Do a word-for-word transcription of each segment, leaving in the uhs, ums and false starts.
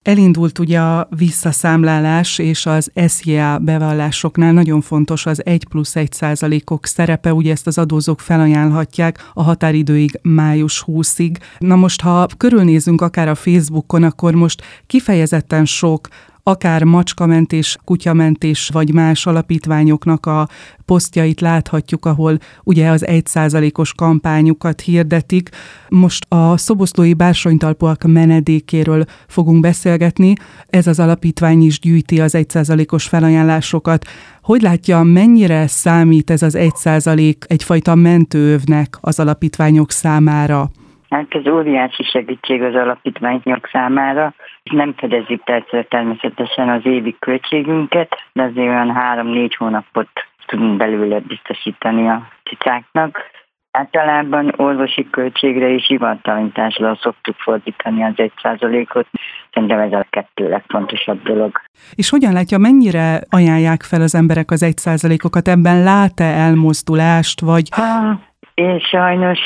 Elindult ugye a visszaszámlálás, és az es zé á bevallásoknál nagyon fontos az egy plusz egy százalékok szerepe, ugye ezt az adózók felajánlhatják a határidőig május huszadikáig. Na most, ha körülnézünk akár a Facebookon, akkor most kifejezetten sok akár macskamentés, kutyamentés, vagy más alapítványoknak a posztjait láthatjuk, ahol ugye az egy százalékos kampányukat hirdetik. Most a szoboszlói bársonytalpúak menedékéről fogunk beszélgetni. Ez az alapítvány is gyűjti az egy százalékos felajánlásokat. Hogy látja, mennyire számít ez az egy százalék egyfajta mentőövnek az alapítványok számára? Hát ez óriási segítség az alapítványok számára. Nem fedezi persze természetesen az évi költségünket, de azért olyan három-négy hónapot tudunk belőle biztosítani a cicáknak. Általában orvosi költségre és hivatalintásra szoktuk fordítani az egy százalékot. Szerintem ez a kettő legfontosabb dolog. És hogyan látja, mennyire ajánlják fel az emberek az egy százalékokat? Ebben lát-e elmozdulást, vagy... Ha, én sajnos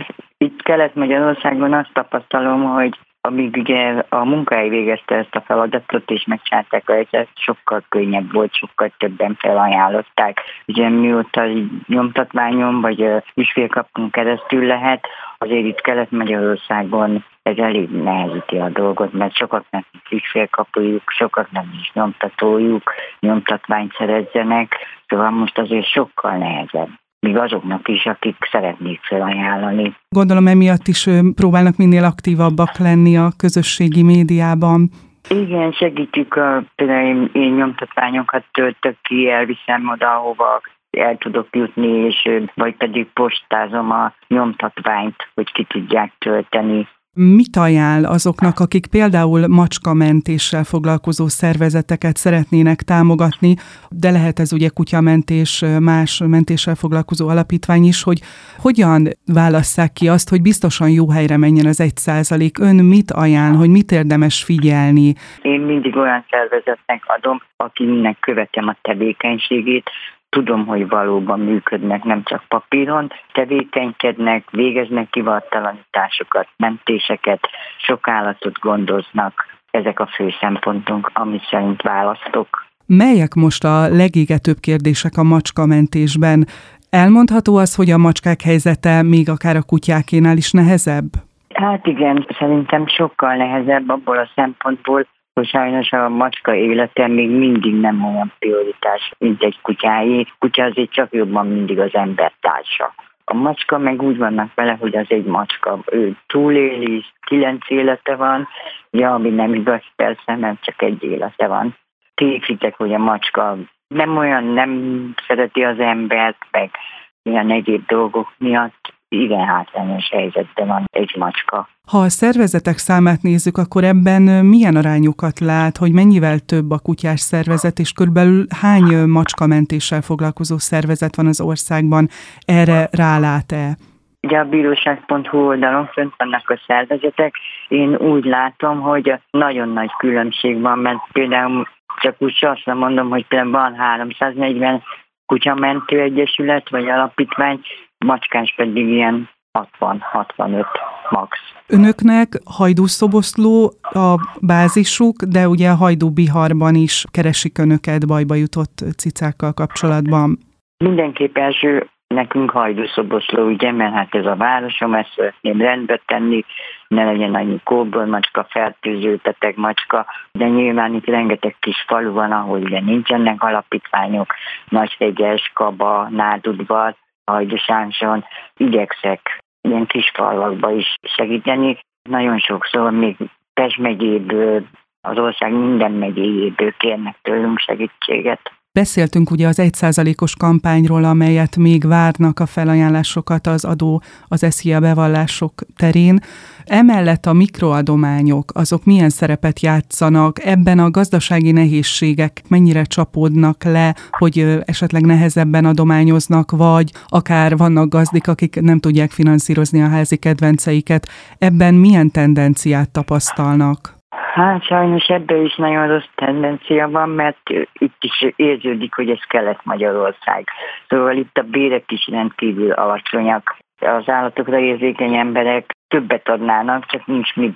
itt Kelet-Magyarországon azt tapasztalom, hogy amíg ugye a munkahely végezte ezt a feladatot, és megcsinálták a helyzetet, sokkal könnyebb volt, sokkal többen felajánlották. Ugye mióta nyomtatványon, vagy ügyfélkapunk keresztül lehet, azért itt Kelet-Magyarországon ez elég nehezíti a dolgot, mert sokaknak is ügyfélkapujuk, sokaknak is nyomtatójuk, nyomtatványt szerezzenek, szóval most azért sokkal nehezebb. Még azoknak is, akik szeretnék felajánlani. Gondolom emiatt is próbálnak minél aktívabbak lenni a közösségi médiában. Igen, segítjük, a, például én nyomtatványokat töltök ki, elviszem oda, ahova el tudok jutni, és vagy pedig postázom a nyomtatványt, hogy ki tudják tölteni. Mit ajánl azoknak, akik például macskamentéssel foglalkozó szervezeteket szeretnének támogatni, de lehet ez ugye kutyamentés, más mentéssel foglalkozó alapítvány is, hogy hogyan válasszák ki azt, hogy biztosan jó helyre menjen az egy százalék? Ön mit ajánl, hogy mit érdemes figyelni? Én mindig olyan szervezetnek adom, akinek követem a tevékenységét. Tudom, hogy valóban működnek, nem csak papíron, tevékenykednek, végeznek hivatalanításokat, mentéseket, sok állatot gondoznak. Ezek a fő szempontunk, amit szerint választok. Melyek most a legégetőbb kérdések a macskamentésben? Elmondható az, hogy a macskák helyzete még akár a kutyákénál is nehezebb? Hát igen, szerintem sokkal nehezebb abból a szempontból, hogy sajnos a macska élete még mindig nem olyan prioritás, mint egy kutyáé. Kutya azért csak jobban mindig az ember társa. A macska meg úgy vannak vele, hogy az egy macska. Ő túléli, kilenc élete van, ja, ami nem igaz, persze, mert csak egy élete van. Tévhitek, hogy a macska nem olyan, nem szereti az embert, meg ilyen egyéb dolgok miatt igen hátrányos helyzetben van egy macska. Ha a szervezetek számát nézzük, akkor ebben milyen arányokat lát, hogy mennyivel több a kutyás szervezet, és körülbelül hány macskamentéssel foglalkozó szervezet van az országban? Erre rálát-e? Ugye a bíróság pont hu oldalon fönt vannak a szervezetek. Én úgy látom, hogy nagyon nagy különbség van, mert például csak úgy azt mondom, hogy például van háromszáznegyven kutyamentő egyesület vagy alapítvány, macskás pedig ilyen hatvan-hatvanöt max. Önöknek Hajdú-Szoboszló a bázisuk, de ugye a Hajdú-Biharban is keresik önöket bajba jutott cicákkal kapcsolatban. Mindenképp első nekünk Hajdú-Szoboszló, ugye, mert hát ez a városom, ezt szeretném rendbe tenni, ne legyen annyi kóbor macska, fertőző beteg macska, de nyilván itt rengeteg kis falu van, ahol ugye nincsenek alapítványok, Nagyfegyes, Kaba, Nádudvar, Hajdúsánson, igyekszek ilyen kis falvakba is segíteni. Nagyon sokszor még Pest megyéből, az ország minden megyéjéből kérnek tőlünk segítséget. Beszéltünk ugye az egy százalékos kampányról, amelyet még várnak a felajánlásokat az adó, az es zé á bevallások terén. Emellett a mikroadományok, azok milyen szerepet játszanak, ebben a gazdasági nehézségek mennyire csapódnak le, hogy esetleg nehezebben adományoznak, vagy akár vannak gazdik, akik nem tudják finanszírozni a házi kedvenceiket. Ebben milyen tendenciát tapasztalnak? Hát sajnos ebből is nagyon rossz tendencia van, mert itt is érződik, hogy ez Kelet-Magyarország. Szóval itt a bérek is rendkívül alacsonyak. Az állatokra érzékeny emberek többet adnának, csak nincs miből.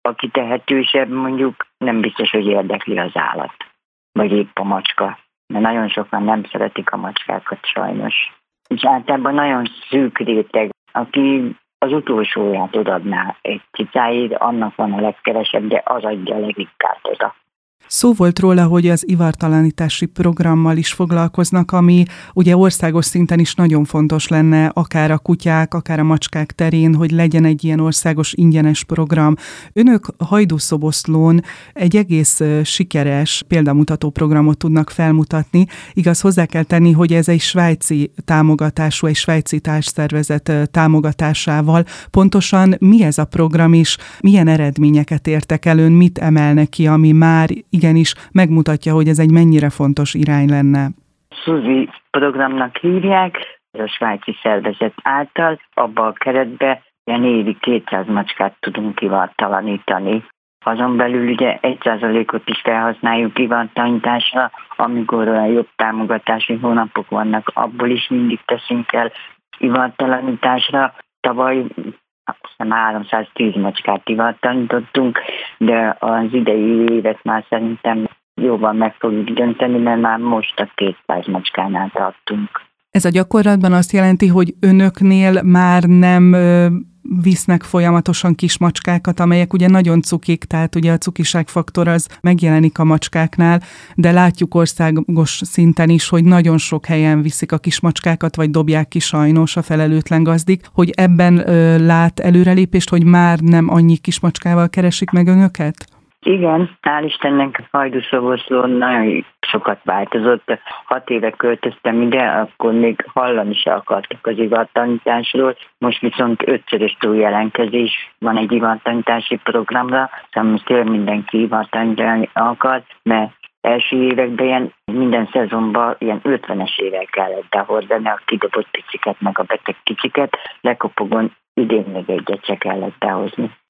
aki tehetősebb, mondjuk nem biztos, hogy érdekli az állat, vagy épp a macska. Mert nagyon sokan nem szeretik a macskákat sajnos. És általában nagyon szűk réteg, aki az utolsóját odaadná egy cicáért, annak van a legkevesebb, de az adja a leginkább oda. Szó volt róla, hogy az ivartalanítási programmal is foglalkoznak, ami ugye országos szinten is nagyon fontos lenne, akár a kutyák, akár a macskák terén, hogy legyen egy ilyen országos ingyenes program. Önök Hajdúszoboszlón egy egész sikeres példamutató programot tudnak felmutatni. Igaz, hozzá kell tenni, hogy ez egy svájci támogatású, egy svájci társszervezet támogatásával. Pontosan mi ez a program is, milyen eredményeket értek el, ön mit emelnek ki, ami már igenis megmutatja, hogy ez egy mennyire fontos irány lenne. Suzy programnak hívják, a svájci szervezet által, abba a keretbe ilyen évi kétszáz macskát tudunk ivartalanítani. Azon belül ugye egy százalékot is felhasználjuk ivartalanításra, amikor olyan jobb támogatási hónapok vannak, abból is mindig teszünk el ivartalanításra. Tavaly háromszáztíz macskát ivartalanítottunk, de az idei évet már szerintem jóval meg fogjuk dönteni, mert már most a kétszáz macskánál tartunk. Ez a gyakorlatban azt jelenti, hogy önöknél már nem ö, visznek folyamatosan kis macskákat, amelyek ugye nagyon cukik, tehát ugye a cukiságfaktor az megjelenik a macskáknál, de látjuk országos szinten is, hogy nagyon sok helyen viszik a kismacskákat, vagy dobják ki sajnos a felelőtlen gazdik, hogy ebben ö, lát előrelépést, hogy már nem annyi kismacskával keresik meg önöket? Igen, hál' Istennek Hajdúszoboszlón nagyon sokat változott. Hat éve költöztem ide, akkor még hallani se akartak az ivartalanításról. Most viszont ötszörös túljelentkezés van egy ivartalanítási programra, szóval most tényleg mindenki ivartalanítani akar, mert első években ilyen, minden szezonban ilyen ötvenes évvel kellett behordani a kidobott piciket, meg a beteg kicsiket, Lekopogon idén még egyet se kellett behozni.